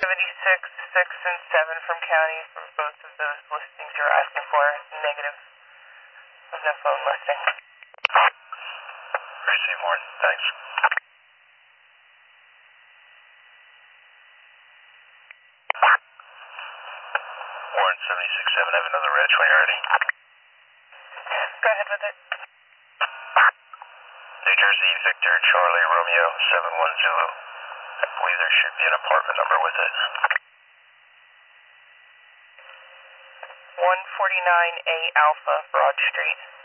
6, and 7 from county for both of those listings you're asking for. Negative. There's no phone listing. Receive Warren. Thanks. Warren 76-7, I have another reg when you're ready. Go ahead with it. New Jersey, Victor, Charlie, Romeo, 71 Zulu. I believe there should be an apartment number with it. 149A Alpha, Broad Street.